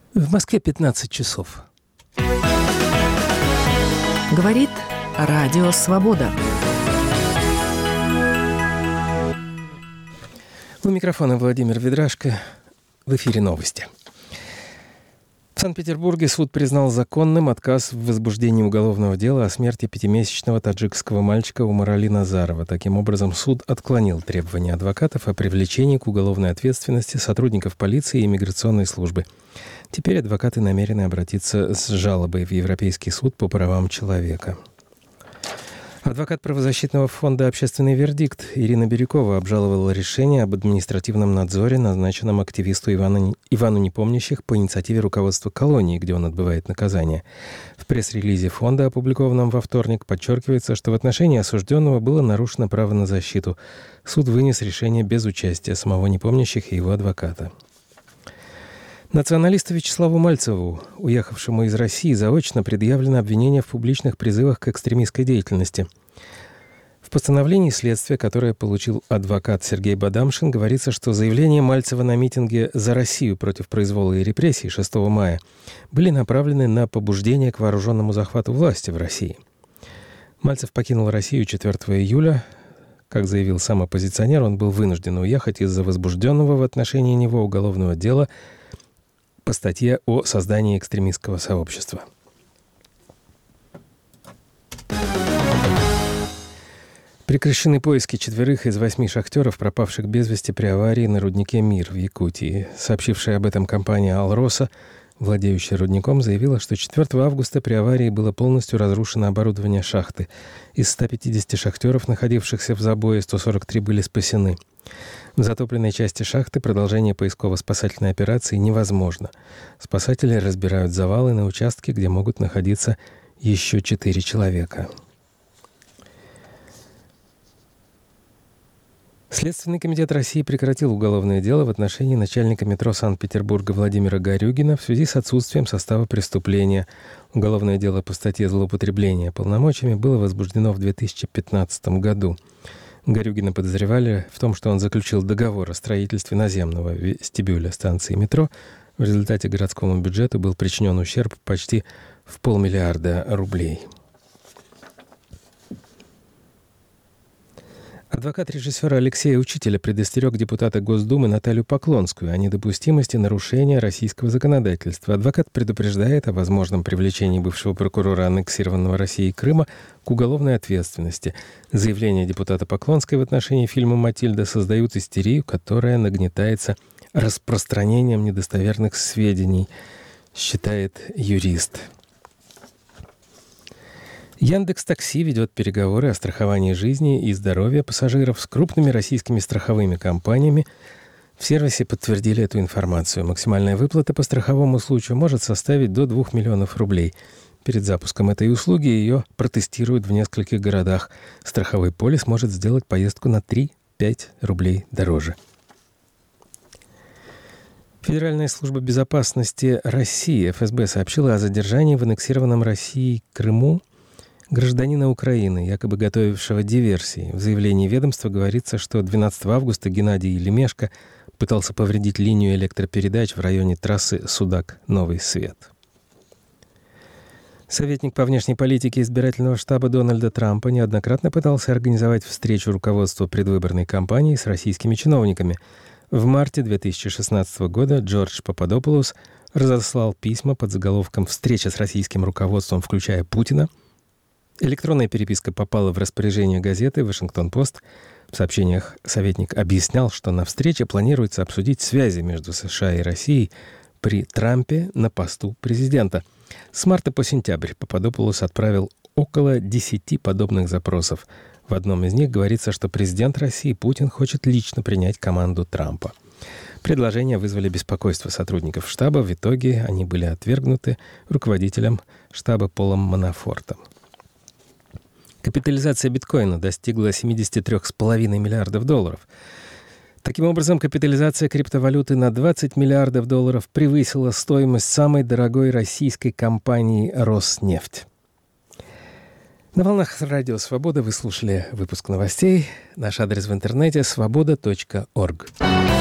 В Москве 15 часов. Говорит Радио Свобода. У микрофона Владимир Ведрашко. В эфире новости. В Санкт-Петербурге суд признал законным отказ в возбуждении уголовного дела о смерти 5-месячного таджикского мальчика Умарали Назарова. Таким образом, суд отклонил требования адвокатов о привлечении к уголовной ответственности сотрудников полиции и миграционной службы. Теперь адвокаты намерены обратиться с жалобой в Европейский суд по правам человека. Адвокат правозащитного фонда «Общественный вердикт» Ирина Бирюкова обжаловала решение об административном надзоре, назначенном активисту Ивану Непомнящих по инициативе руководства колонии, где он отбывает наказание. В пресс-релизе фонда, опубликованном во вторник, подчеркивается, что в отношении осужденного было нарушено право на защиту. Суд вынес решение без участия самого Непомнящих и его адвоката. Националисту Вячеславу Мальцеву, уехавшему из России, заочно предъявлено обвинение в публичных призывах к экстремистской деятельности. В постановлении следствия, которое получил адвокат Сергей Бадамшин, говорится, что заявления Мальцева на митинге «За Россию против произвола и репрессий» 6 мая были направлены на побуждение к вооруженному захвату власти в России. Мальцев покинул Россию 4 июля. Как заявил сам оппозиционер, он был вынужден уехать из-за возбужденного в отношении него уголовного дела по статье о создании экстремистского сообщества. Прекращены поиски 4 из 8 шахтеров, пропавших без вести при аварии на руднике «Мир» в Якутии. Сообщившая об этом компания «Алроса», владеющая рудником, заявила, что 4 августа при аварии было полностью разрушено оборудование шахты. Из 150 шахтеров, находившихся в забое, 143 были спасены. В затопленной части шахты продолжение поисково-спасательной операции невозможно. Спасатели разбирают завалы на участке, где могут находиться еще 4 человека. Следственный комитет России прекратил уголовное дело в отношении начальника метро Санкт-Петербурга Владимира Горюгина в связи с отсутствием состава преступления. Уголовное дело по статье «Злоупотребление полномочиями» было возбуждено в 2015 году. Горюгина подозревали в том, что он заключил договор о строительстве наземного вестибюля станции метро. В результате городскому бюджету был причинен ущерб почти в 500 миллиона рублей. Адвокат режиссера Алексея Учителя предостерег депутата Госдумы Наталью Поклонскую о недопустимости нарушения российского законодательства. Адвокат предупреждает о возможном привлечении бывшего прокурора аннексированного Россией Крыма к уголовной ответственности. Заявления депутата Поклонской в отношении фильма «Матильда» создают истерию, которая нагнетается распространением недостоверных сведений, считает юрист. Яндекс.Такси ведет переговоры о страховании жизни и здоровья пассажиров с крупными российскими страховыми компаниями. В сервисе подтвердили эту информацию. Максимальная выплата по страховому случаю может составить до 2 миллионов рублей. Перед запуском этой услуги ее протестируют в нескольких городах. Страховой полис может сделать поездку на 3-5 рублей дороже. Федеральная служба безопасности России, ФСБ, сообщила о задержании в аннексированном Россией Крыму гражданина Украины, якобы готовившего диверсии. В заявлении ведомства говорится, что 12 августа Геннадий Лемешко пытался повредить линию электропередач в районе трассы Судак-Новый Свет. Советник по внешней политике избирательного штаба Дональда Трампа неоднократно пытался организовать встречу руководства предвыборной кампании с российскими чиновниками. В марте 2016 года Джордж Пападопулос разослал письма под заголовком «Встреча с российским руководством, включая Путина». Электронная переписка попала в распоряжение газеты «Вашингтон-Пост». В сообщениях советник объяснял, что на встрече планируется обсудить связи между США и Россией при Трампе на посту президента. С марта по сентябрь Пападопулос отправил около 10 подобных запросов. В одном из них говорится, что президент России Путин хочет лично принять команду Трампа. Предложения вызвали беспокойство сотрудников штаба. В итоге они были отвергнуты руководителем штаба Полом Манафортом. Капитализация биткоина достигла $73,5 миллиардов. Таким образом, капитализация криптовалюты на $20 миллиардов превысила стоимость самой дорогой российской компании «Роснефть». На волнах Радио Свобода вы слушали выпуск новостей. Наш адрес в интернете — svoboda.org.